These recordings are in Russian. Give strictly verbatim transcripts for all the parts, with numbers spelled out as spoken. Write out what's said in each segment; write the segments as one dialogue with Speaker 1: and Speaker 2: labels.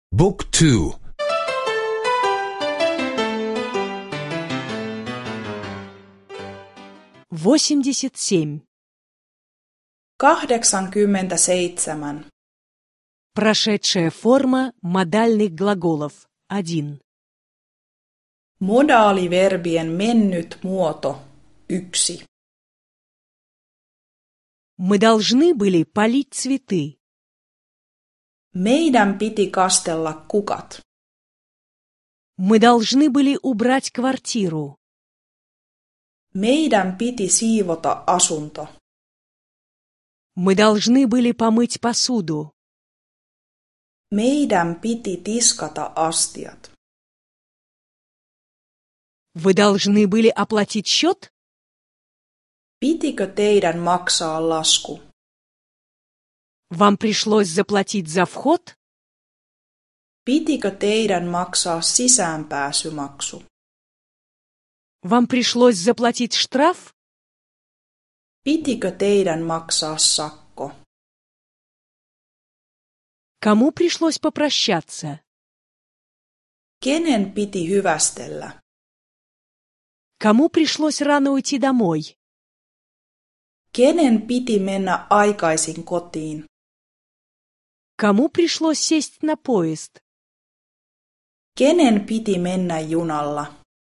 Speaker 1: บุ๊กทู
Speaker 2: восемьдесят семь.
Speaker 3: kahdeksankymmentäseitsemän.
Speaker 2: Прошедшая форма модальных глаголов. один.
Speaker 3: Modaaliverbien mennyt muoto. Yksi.
Speaker 2: Мы должны были полить цветы.
Speaker 3: Meidän piti kastella kukat.
Speaker 2: Мы должны были убрать квартиру.
Speaker 3: Meidän piti siivota asunto.
Speaker 2: Мы должны были помыть посуду.
Speaker 3: Meidän piti tiskata astiat.
Speaker 2: Вы должны были оплатить счет?
Speaker 3: Pitikö teidän maksaa lasku?
Speaker 2: Вам пришлось заплатить за вход?
Speaker 3: Pitikö teidän maksaa sisäänpääsymaksu?
Speaker 2: Вам пришлось заплатить штраф?
Speaker 3: Pitikö teidän maksaa sakko?
Speaker 2: Кому пришлось попрощаться?
Speaker 3: Kenen piti hyvästellä?
Speaker 2: Кому пришлось рано уйти домой?
Speaker 3: Kenen piti mennä aikaisin kotiin?
Speaker 2: Кому пришлось сесть на поезд?
Speaker 3: Kenen piti mennä junalla?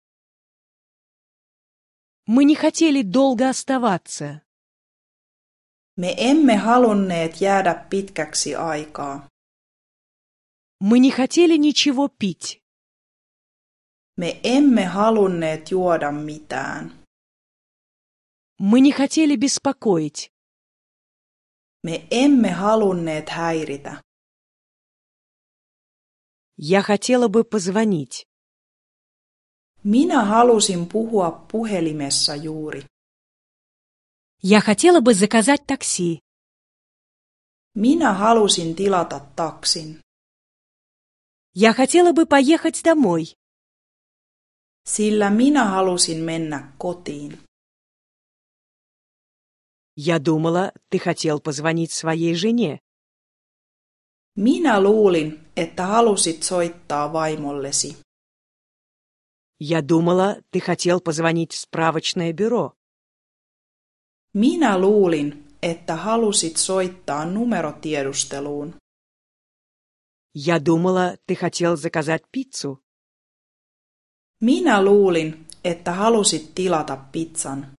Speaker 2: Мы не хотели долго оставаться.
Speaker 3: Me emme halunneet jäädä pitkäksi aikaa.
Speaker 2: Мы не хотели ничего пить.
Speaker 3: Me emme halunneet juoda mitään.
Speaker 2: Мы не хотели беспокоить.
Speaker 3: Me emme halunneet häiritä.
Speaker 2: Я хотела бы позвонить.
Speaker 3: Minä halusin puhua puhelimessa juuri.
Speaker 2: Я хотела бы заказать такси.
Speaker 3: Minä halusin tilata taksin.
Speaker 2: Я хотела бы поехать домой.
Speaker 3: Sillä minä halusin mennä kotiin.
Speaker 2: Я думала, ты хотел позвонить своей жене.
Speaker 3: Minä luulin, että halusit soittaa vaimollesi.
Speaker 2: Я думала, ты хотел позвонить в справочное бюро.
Speaker 3: Minä luulin, että halusit soittaa numerotiedusteluun.
Speaker 2: Я думала, ты хотел заказать пиццу.
Speaker 3: Minä luulin, että halusit tilata pizzan.